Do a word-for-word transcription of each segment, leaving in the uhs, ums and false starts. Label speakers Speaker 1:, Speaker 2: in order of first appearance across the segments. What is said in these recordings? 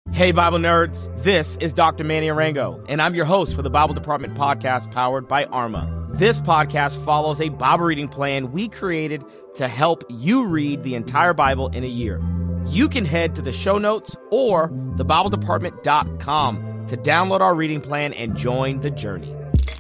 Speaker 1: Hey, Bible nerds, this is Doctor Manny Arango, and I'm your host for the Bible Department podcast powered by Arma. This podcast follows a Bible reading plan we created to help you read the entire Bible in a year. You can head to the show notes or the bible department dot com to download our reading plan and join the journey.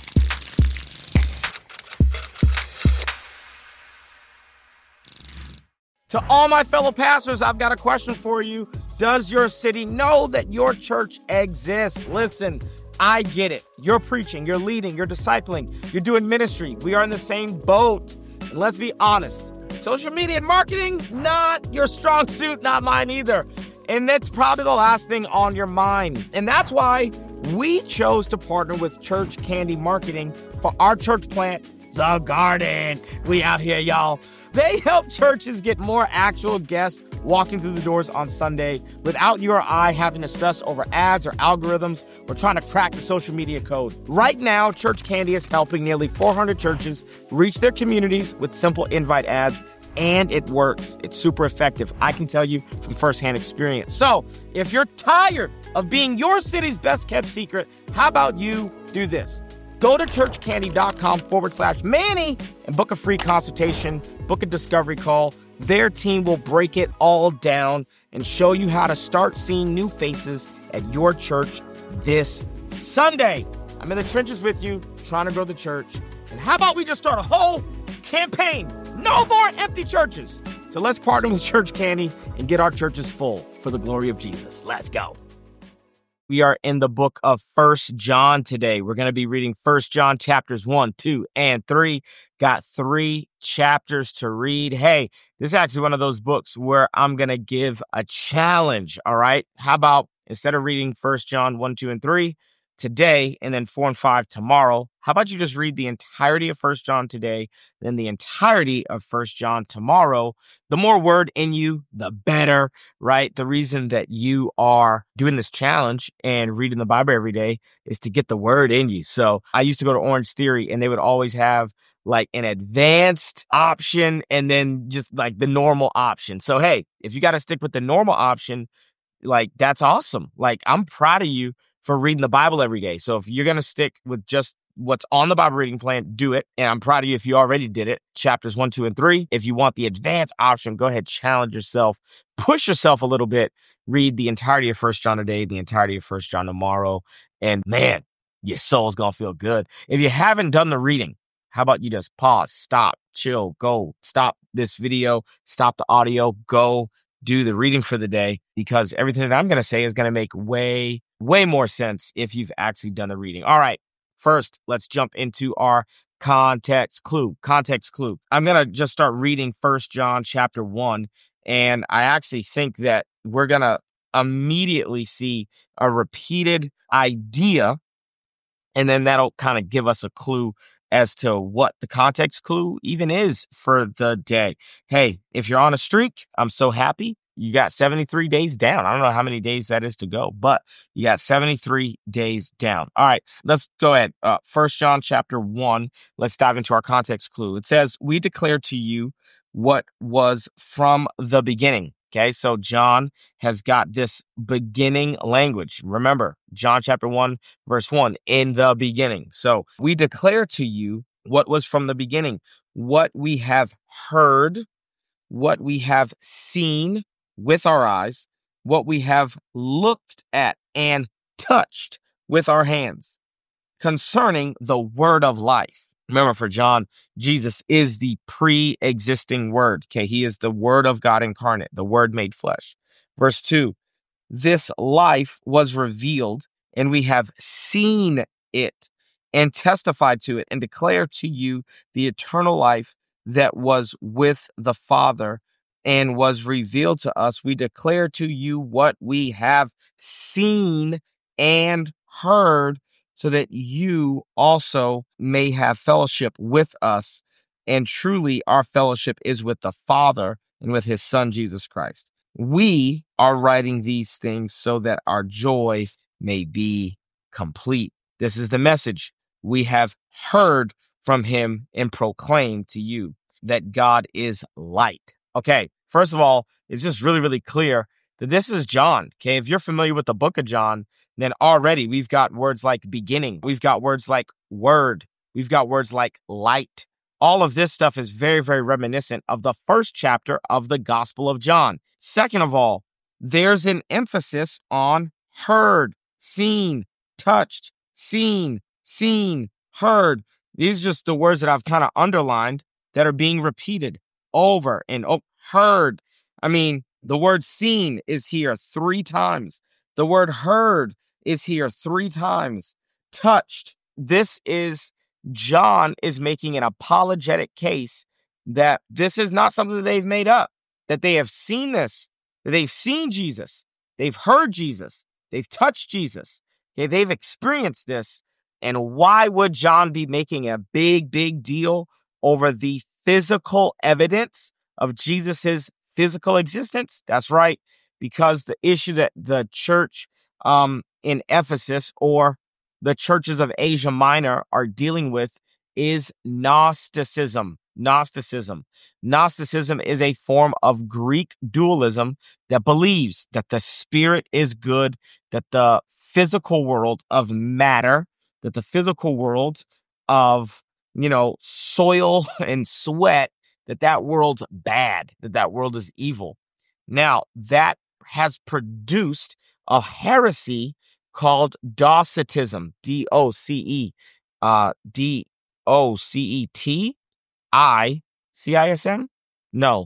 Speaker 1: To all my fellow pastors, I've got a question for you. Does your city know that your church exists? Listen, I get it. You're preaching, you're leading, you're discipling, you're doing ministry. We are in the same boat. And let's be honest, social media and marketing, not your strong suit, not mine either. And that's probably the last thing on your mind. And that's why we chose to partner with Church Candy Marketing for our church plant, The Garden. We out here, y'all. They help churches get more actual guests walking through the doors on Sunday without you or I having to stress over ads or algorithms or trying to crack the social media code. Right now, Church Candy is helping nearly four hundred churches reach their communities with simple invite ads, and it works. It's super effective. I can tell you from firsthand experience. So if you're tired of being your city's best kept secret, how about you do this? Go to churchcandy.com forward slash Manny and book a free consultation, book a discovery call. Their team will break it all down and show you how to start seeing new faces at your church this Sunday. I'm in the trenches with you, trying to grow the church. And how about we just start a whole campaign? No more empty churches. So let's partner with Church Candy and get our churches full for the glory of Jesus. Let's go. We are in the book of First John today. We're going to be reading First John chapters one, two, and three. Got three chapters to read. Hey, this is actually one of those books where I'm going to give a challenge, all right? How about instead of reading First John one, two, and three today and then four and five tomorrow, how about you just read the entirety of First John today, then the entirety of First John tomorrow? The more word in you, the better, right? The reason that you are doing this challenge and reading the Bible every day is to get the word in you. So I used to go to Orange Theory and they would always have like an advanced option and then just like the normal option. So, hey, if you got to stick with the normal option, like that's awesome. Like I'm proud of you for reading the Bible every day. So if you're going to stick with just what's on the Bible reading plan, do it. And I'm proud of you if you already did it. Chapters one, two, and three. If you want the advanced option, go ahead, challenge yourself, push yourself a little bit, read the entirety of First John today, the entirety of First John tomorrow. And man, your soul's going to feel good. If you haven't done the reading, how about you just pause, stop, chill, go, stop this video, stop the audio, go do the reading for the day, because everything that I'm going to say is going to make way, way more sense if you've actually done the reading. All right. First, let's jump into our context clue. Context clue. I'm going to just start reading First John chapter one. And I actually think that we're going to immediately see a repeated idea. And then that'll kind of give us a clue as to what the context clue even is for the day. Hey, if you're on a streak, I'm so happy. You got seventy-three days down. I don't know how many days that is to go, but you got seventy-three days down. All right, let's go ahead. Uh, First John chapter one. Let's dive into our context clue. It says, "We declare to you what was from the beginning." Okay, so John has got this beginning language. Remember, John chapter one, verse one, in the beginning. So we declare to you what was from the beginning, what we have heard, what we have seen with our eyes, what we have looked at and touched with our hands concerning the word of life. Remember, for John, Jesus is the pre-existing word. Okay, he is the word of God incarnate, the word made flesh. Verse two, this life was revealed and we have seen it and testified to it and declared to you the eternal life that was with the Father and was revealed to us. We declare to you what we have seen and heard, so that you also may have fellowship with us. And truly, our fellowship is with the Father and with his Son, Jesus Christ. We are writing these things so that our joy may be complete. This is the message we have heard from him and proclaimed to you, that God is light. Okay, first of all, it's just really, really clear that this is John, okay? If you're familiar with the book of John, then already we've got words like beginning. We've got words like word. We've got words like light. All of this stuff is very, very reminiscent of the first chapter of the Gospel of John. Second of all, there's an emphasis on heard, seen, touched, seen, seen, heard. These are just the words that I've kind of underlined that are being repeated over and over. Heard. I mean, the word seen is here three times. The word heard is here three times. Touched. This is, John is making an apologetic case that this is not something that they've made up, that they have seen this, that they've seen Jesus, they've heard Jesus, they've touched Jesus, okay, they've experienced this. And why would John be making a big, big deal over the physical evidence of Jesus's physical existence? That's right, because the issue that the church um, in Ephesus or the churches of Asia Minor are dealing with is Gnosticism. Gnosticism. Gnosticism is a form of Greek dualism that believes that the spirit is good, that the physical world of matter, that the physical world of, you know, soil and sweat, that that world's bad, that that world is evil. Now, that has produced a heresy called Docetism, D O C E, uh, D O C E T I C I S M? No,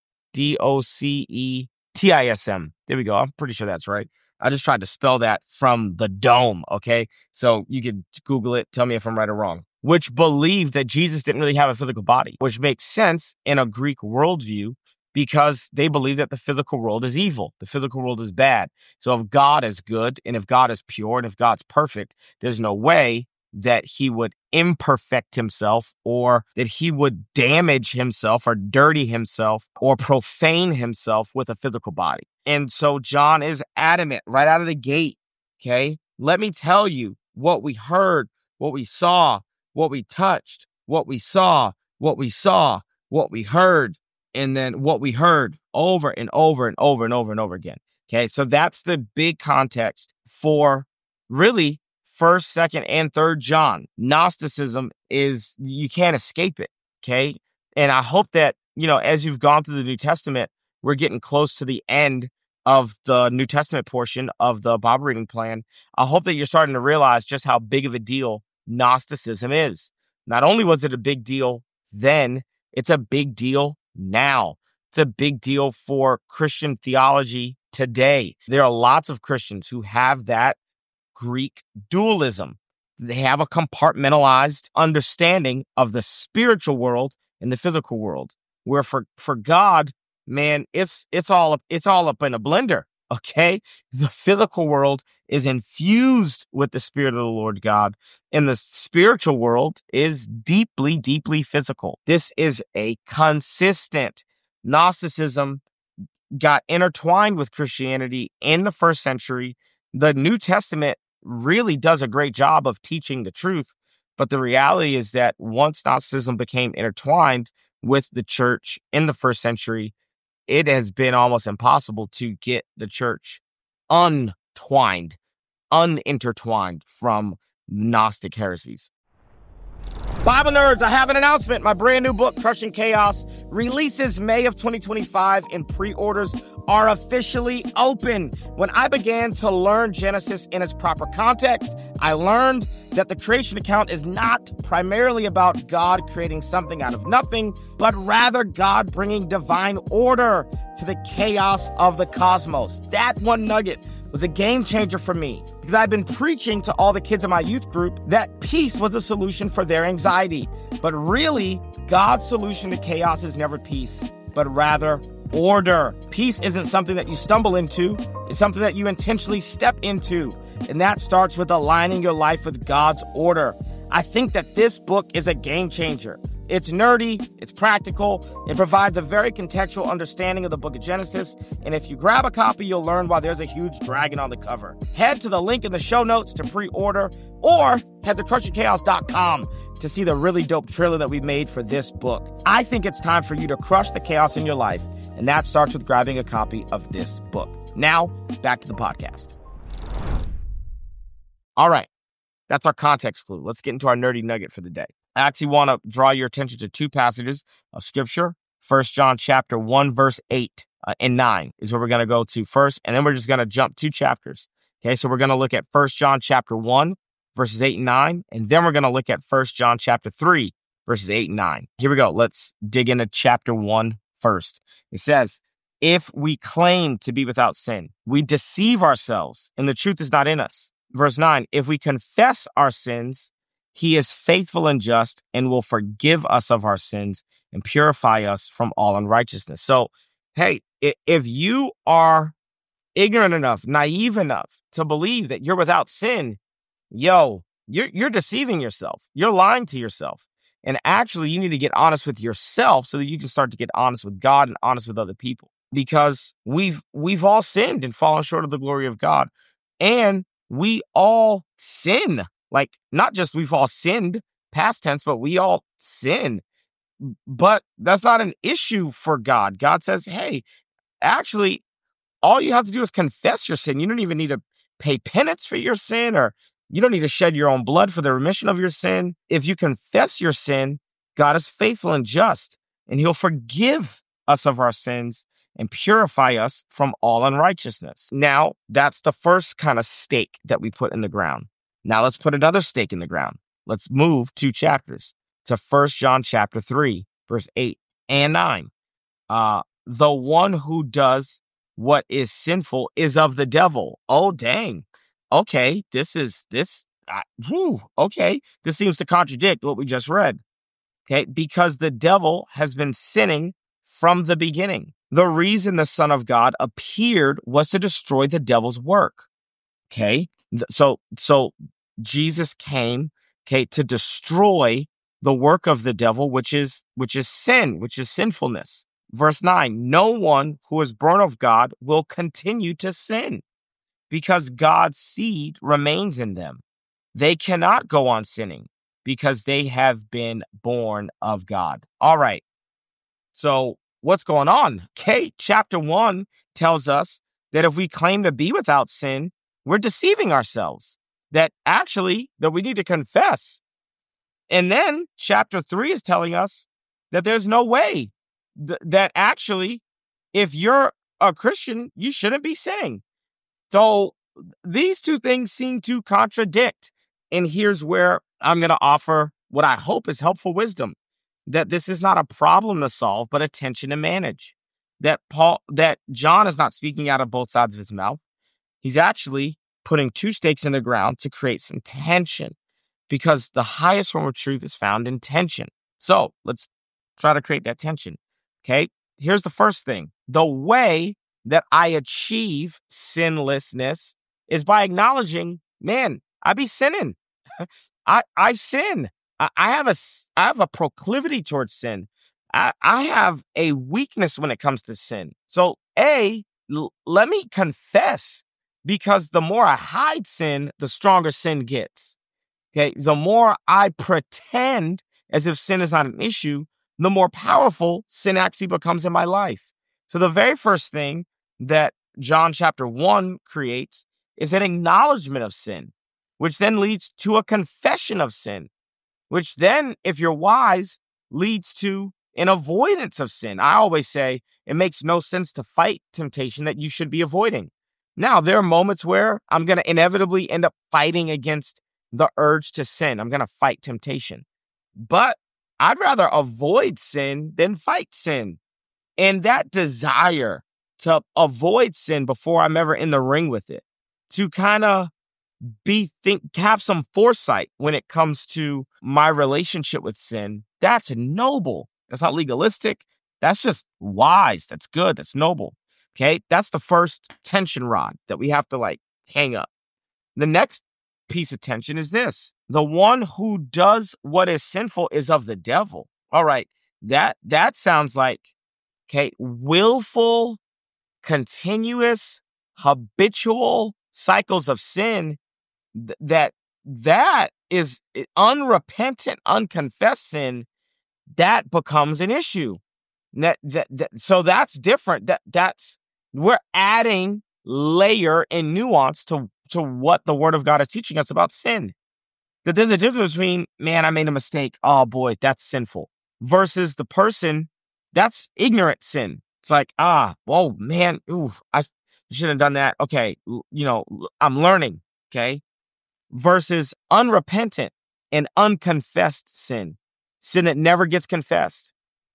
Speaker 1: D O C E T I S M. There we go. I'm pretty sure that's right. I just tried to spell that from the dome, okay? So you can Google it, tell me if I'm right or wrong. Which believed that Jesus didn't really have a physical body, which makes sense in a Greek worldview because they believe that the physical world is evil. The physical world is bad. So if God is good and if God is pure and if God's perfect, there's no way that he would imperfect himself or that he would damage himself or dirty himself or profane himself with a physical body. And so John is adamant right out of the gate, okay? Let me tell you what we heard, what we saw, what we touched, what we saw, what we saw, what we heard, and then what we heard over and over and over and over and over again. Okay, so that's the big context for really first, second, and third John. Gnosticism is, you can't escape it, okay? And I hope that, you know, as you've gone through the New Testament, we're getting close to the end of the New Testament portion of the Bible reading plan. I hope that you're starting to realize just how big of a deal Gnosticism is. Not only was it a big deal then, it's a big deal now. It's a big deal for Christian theology today. There are lots of Christians who have that Greek dualism. They have a compartmentalized understanding of the spiritual world and the physical world, where for, for God, man, it's it's all up, it's all up in a blender. Okay, the physical world is infused with the Spirit of the Lord God, and the spiritual world is deeply, deeply physical. This is a consistent. Gnosticism got intertwined with Christianity in the first century. The New Testament really does a great job of teaching the truth, but the reality is that once Gnosticism became intertwined with the church in the first century, it has been almost impossible to get the church untwined, unintertwined from Gnostic heresies. Bible nerds, I have an announcement. My brand new book, Crushing Chaos, releases May of twenty twenty-five, and pre-orders are officially open. When I began to learn Genesis in its proper context, I learned that the creation account is not primarily about God creating something out of nothing, but rather God bringing divine order to the chaos of the cosmos. That one nugget was a game changer for me because I've been preaching to all the kids in my youth group that peace was a solution for their anxiety. But really, God's solution to chaos is never peace, but rather order. Peace isn't something that you stumble into. It's something that you intentionally step into. And that starts with aligning your life with God's order. I think that this book is a game changer. It's nerdy, it's practical, it provides a very contextual understanding of the book of Genesis, and if you grab a copy, you'll learn why there's a huge dragon on the cover. Head to the link in the show notes to pre-order, or head to crushing chaos dot com to see the really dope trailer that we made for this book. I think it's time for you to crush the chaos in your life, and that starts with grabbing a copy of this book. Now, back to the podcast. All right. That's our context clue. Let's get into our nerdy nugget for the day. I actually want to draw your attention to two passages of scripture. First John chapter one, verse eight uh, and nine is where we're going to go to first. And then we're just going to jump two chapters. Okay, so we're going to look at First John chapter one, verses eight and nine. And then we're going to look at First John chapter three, verses eight and nine. Here we go. Let's dig into chapter one first. It says, if we claim to be without sin, we deceive ourselves and the truth is not in us. Verse nine, if we confess our sins, he is faithful and just and will forgive us of our sins and purify us from all unrighteousness. So, hey, if you are ignorant enough, naive enough to believe that you're without sin, yo, you're, you're deceiving yourself. You're lying to yourself. And actually, you need to get honest with yourself so that you can start to get honest with God and honest with other people. Because we've we've all sinned and fallen short of the glory of God. And we all sin. Like, not just we've all sinned, past tense, but we all sin. But that's not an issue for God. God says, hey, actually, all you have to do is confess your sin. You don't even need to pay penance for your sin, or you don't need to shed your own blood for the remission of your sin. If you confess your sin, God is faithful and just, and he'll forgive us of our sins and purify us from all unrighteousness. Now, that's the first kind of stake that we put in the ground. Now let's put another stake in the ground. Let's move two chapters to First John chapter three, verse eight and nine. Uh, the one who does what is sinful is of the devil. Oh, dang. Okay, this is, this, uh, whew, okay. This seems to contradict what we just read. Okay, because the devil has been sinning from the beginning. The reason the Son of God appeared was to destroy the devil's work. Okay, so so Jesus came, okay, to destroy the work of the devil, which is which is sin, which is sinfulness. Verse nine, no one who is born of God will continue to sin because God's seed remains in them. They cannot go on sinning because they have been born of God. All right, so what's going on? Okay, chapter one tells us that if we claim to be without sin, we're deceiving ourselves. That actually, that we need to confess. And then chapter three is telling us that there's no way th- that actually, if you're a Christian, you shouldn't be sinning. So these two things seem to contradict. And here's where I'm going to offer what I hope is helpful wisdom. That this is not a problem to solve, but a tension to manage. That Paul, that John is not speaking out of both sides of his mouth. He's actually putting two stakes in the ground to create some tension, because the highest form of truth is found in tension. So let's try to create that tension. Okay, here's the first thing. The way that I achieve sinlessness is by acknowledging, man, I be sinning. I I sin. I have a, I have a proclivity towards sin. I, I have a weakness when it comes to sin. So, A, l- let me confess, because the more I hide sin, the stronger sin gets. Okay, the more I pretend as if sin is not an issue, the more powerful sin actually becomes in my life. So the very first thing that John chapter one creates is an acknowledgement of sin, which then leads to a confession of sin, which then, if you're wise, leads to an avoidance of sin. I always say it makes no sense to fight temptation that you should be avoiding. Now, there are moments where I'm going to inevitably end up fighting against the urge to sin. I'm going to fight temptation. But I'd rather avoid sin than fight sin. And that desire to avoid sin before I'm ever in the ring with it, to kind of be think have some foresight when it comes to my relationship with sin, that's noble. That's not legalistic. That's just wise. That's good. That's noble. Okay, that's the first tension rod that we have to like hang up. The next piece of tension is this: the one who does what is sinful is of the devil. All right, that that sounds like, okay, willful, continuous, habitual cycles of sin. Th- that that is unrepentant, unconfessed sin. That becomes an issue. That, that, that so that's different. That that's we're adding layer and nuance to, to what the Word of God is teaching us about sin. That there's a difference between, man, I made a mistake. Oh boy, that's sinful. Versus the person, that's ignorant sin. It's like, ah, oh man, ooh, I shouldn't have done that. Okay, you know, I'm learning, okay? Versus unrepentant and unconfessed sin. Sin that never gets confessed.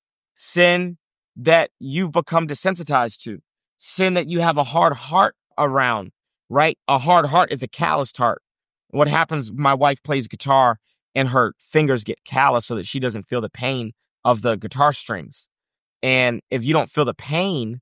Speaker 1: Sin that you've become desensitized to. Sin that you have a hard heart around, right? A hard heart is a calloused heart. What happens, my wife plays guitar and her fingers get callous so that she doesn't feel the pain of the guitar strings. And if you don't feel the pain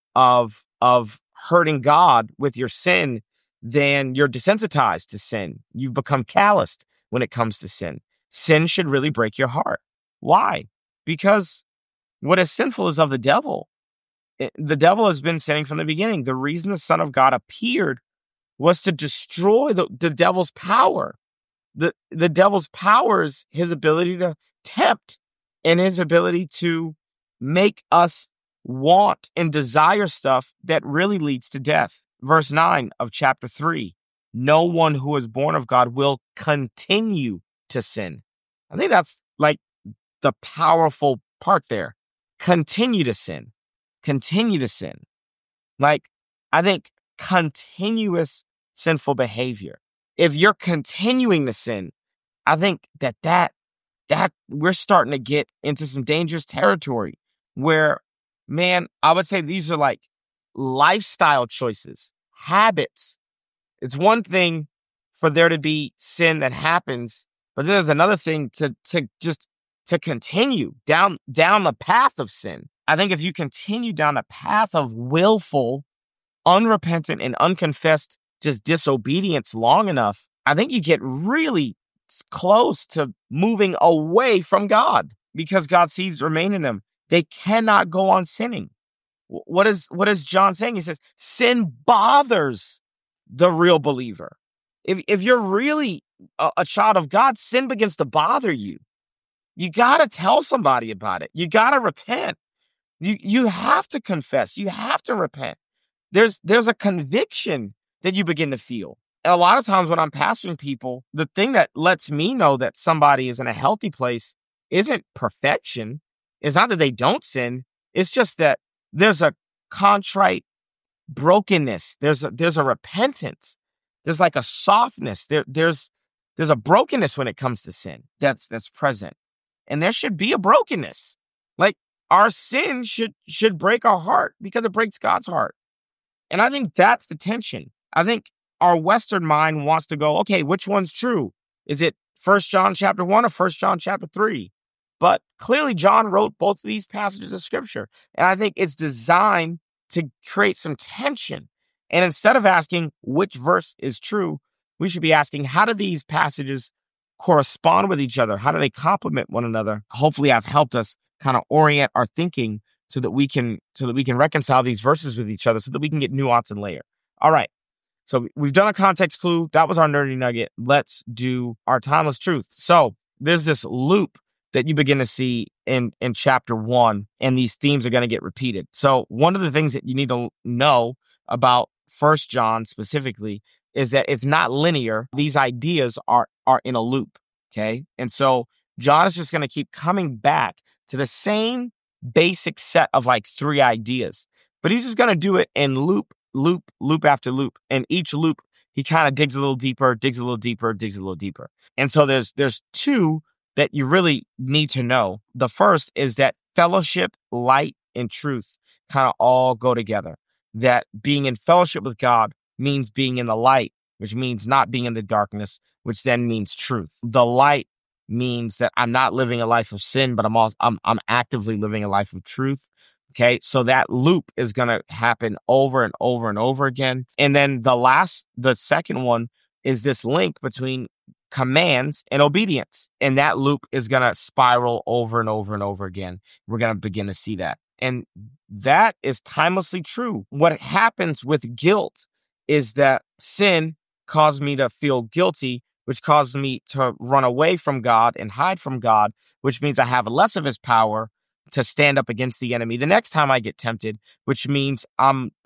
Speaker 1: of, of hurting God with your sin, then you're desensitized to sin. You've become calloused when it comes to sin. Sin should really break your heart. Why? Because what is sinful is of the devil. It, the devil has been sinning from the beginning. The reason the Son of God appeared was to destroy the, the devil's power. The, the devil's power is his ability to tempt and his ability to make us want and desire stuff that really leads to death. Verse nine of chapter three, no one who is born of God will continue to sin. I think that's like the powerful part there. Continue to sin. Continue to sin. Like, I think continuous sinful behavior. If you're continuing to sin, I think that that, that we're starting to get into some dangerous territory where, man, I would say these are like lifestyle choices, habits. It's one thing for there to be sin that happens, but then there's another thing to, to just to continue down, down the path of sin. I think if you continue down a path of willful, unrepentant, and unconfessed just disobedience long enough, I think you get really close to moving away from God because God's seeds remain in them. They cannot go on sinning. What is, what is John saying? He says, sin bothers the real believer. If, if you're really a, a child of God, sin begins to bother you. You got to tell somebody about it. You got to repent. You, you have to confess. You have to repent. There's, there's a conviction that you begin to feel. And a lot of times when I'm pastoring people, the thing that lets me know that somebody is in a healthy place isn't perfection. It's not that they don't sin. It's just that there's a contrite brokenness. There's a, there's a repentance. There's like a softness. There, there's, there's a brokenness when it comes to sin that's, that's present. And there should be a brokenness. Like our sin should, should break our heart because it breaks God's heart. And I think that's the tension. I think our Western mind wants to go, okay, which one's true? Is it First John chapter one or First John chapter three? But clearly John wrote both of these passages of scripture. And I think it's designed to create some tension. And instead of asking which verse is true, we should be asking, how do these passages correspond with each other? How do they complement one another? Hopefully I've helped us kind of orient our thinking so that we can, so that we can reconcile these verses with each other so that we can get nuance and layer. All right. So we've done a context clue. That was our nerdy nugget. Let's do our timeless truth. So there's this loop that you begin to see in, in chapter one, and these themes are going to get repeated. So one of the things that you need to know about First John specifically is that it's not linear. These ideas are, are in a loop, okay? And so John is just going to keep coming back to the same basic set of like three ideas, but he's just going to do it in loop, loop, loop after loop. And each loop, he kind of digs a little deeper, digs a little deeper, digs a little deeper. And so there's, there's two that you really need to know. The first is that fellowship, light, and truth kind of all go together. That being in fellowship with God means being in the light, which means not being in the darkness, which then means truth. The light means that I'm not living a life of sin, but I'm also, I'm, I'm actively living a life of truth. Okay. So that loop is going to happen over and over and over again. And then the last, the second one is this link between commands and obedience. And that loop is going to spiral over and over and over again. We're going to begin to see that. And that is timelessly true. What happens with guilt is that sin caused me to feel guilty, which caused me to run away from God and hide from God, which means I have less of his power to stand up against the enemy the next time I get tempted, which means I'm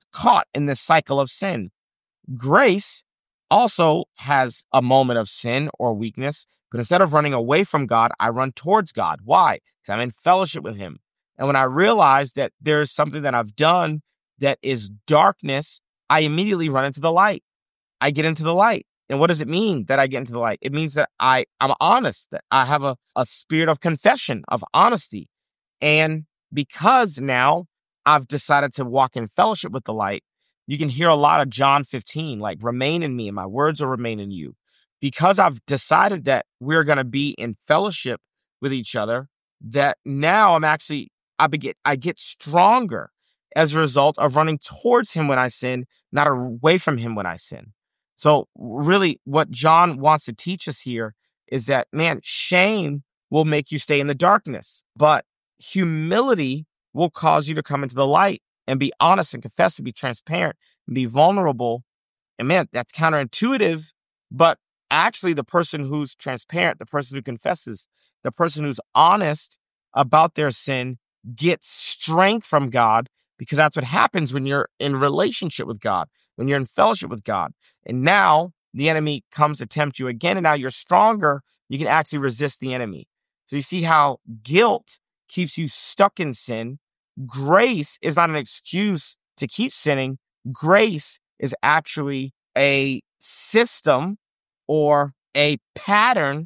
Speaker 1: caught in this cycle of sin. Grace also has a moment of sin or weakness, but instead of running away from God, I run towards God. Why? Because I'm in fellowship with him. And when I realize that there's something that I've done that is darkness, I immediately run into the light. I get into the light. And what does it mean that I get into the light? It means that I, I'm honest, that I have a, a spirit of confession, of honesty. And because now I've decided to walk in fellowship with the light, you can hear a lot of John fifteen, like, remain in me and my words will remain in you. Because I've decided that we're going to be in fellowship with each other, that now I'm actually, I get, I get stronger as a result of running towards him when I sin, not away from him when I sin. So really what John wants to teach us here is that, man, shame will make you stay in the darkness, but humility will cause you to come into the light and be honest and confess and be transparent and be vulnerable. And man, that's counterintuitive, but actually the person who's transparent, the person who confesses, the person who's honest about their sin gets strength from God, because that's what happens when you're in relationship with God, when you're in fellowship with God. And now the enemy comes to tempt you again, and now you're stronger. You can actually resist the enemy. So you see how guilt keeps you stuck in sin. Grace is not an excuse to keep sinning. Grace is actually a system or a pattern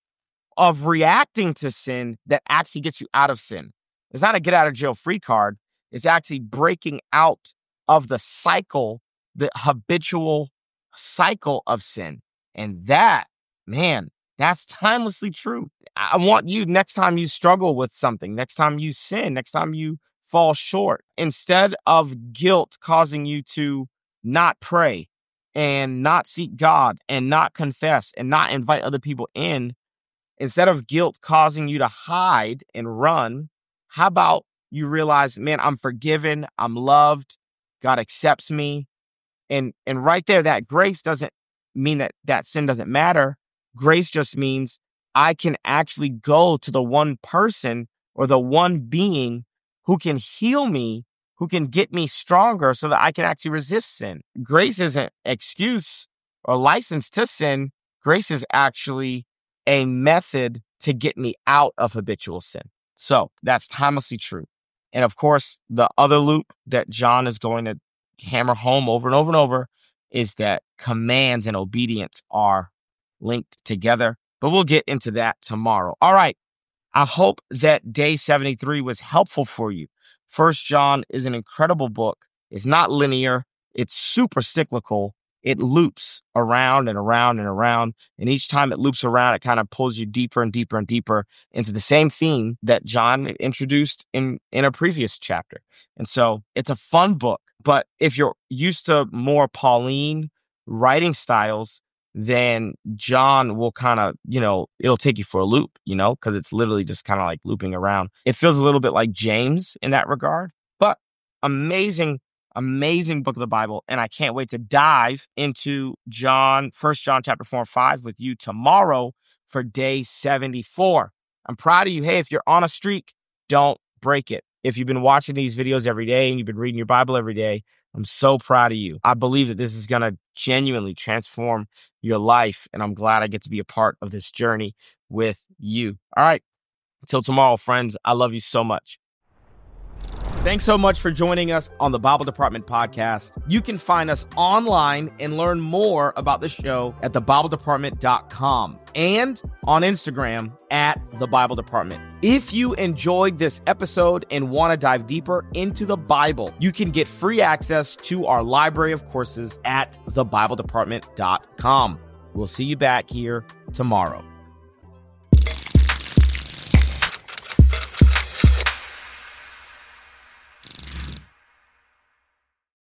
Speaker 1: of reacting to sin that actually gets you out of sin. It's not a get out of jail free card. It's actually breaking out of the cycle, the habitual cycle of sin. And that, man, that's timelessly true. I want you, next time you struggle with something, next time you sin, next time you fall short, instead of guilt causing you to not pray and not seek God and not confess and not invite other people in, instead of guilt causing you to hide and run, how about you realize, man, I'm forgiven, I'm loved, God accepts me. And, and right there, that grace doesn't mean that that sin doesn't matter. Grace just means I can actually go to the one person or the one being who can heal me, who can get me stronger so that I can actually resist sin. Grace isn't excuse or license to sin. Grace is actually a method to get me out of habitual sin. So that's timelessly true. And of course, the other loop that John is going to hammer home over and over and over is that commands and obedience are linked together. But we'll get into that tomorrow. All right. I hope that day seventy-three was helpful for you. First John is an incredible book. It's not linear. It's super cyclical. It loops around and around and around. And each time it loops around, it kind of pulls you deeper and deeper and deeper into the same theme that John introduced in, in a previous chapter. And so it's a fun book. But if you're used to more Pauline writing styles, then John will kind of, you know, it'll take you for a loop, you know, because it's literally just kind of like looping around. It feels a little bit like James in that regard, but amazing, amazing book of the Bible. And I can't wait to dive into John, First John chapter four and five with you tomorrow for day seventy-four. I'm proud of you. Hey, if you're on a streak, don't break it. If you've been watching these videos every day and you've been reading your Bible every day, I'm so proud of you. I believe that this is going to genuinely transform your life, and I'm glad I get to be a part of this journey with you. All right. Until tomorrow, friends, I love you so much. Thanks so much for joining us on the Bible Department podcast. You can find us online and learn more about the show at the bible department dot com and on Instagram at the Bible Department. If you enjoyed this episode and want to dive deeper into the Bible, you can get free access to our library of courses at the bible department dot com. We'll see you back here tomorrow.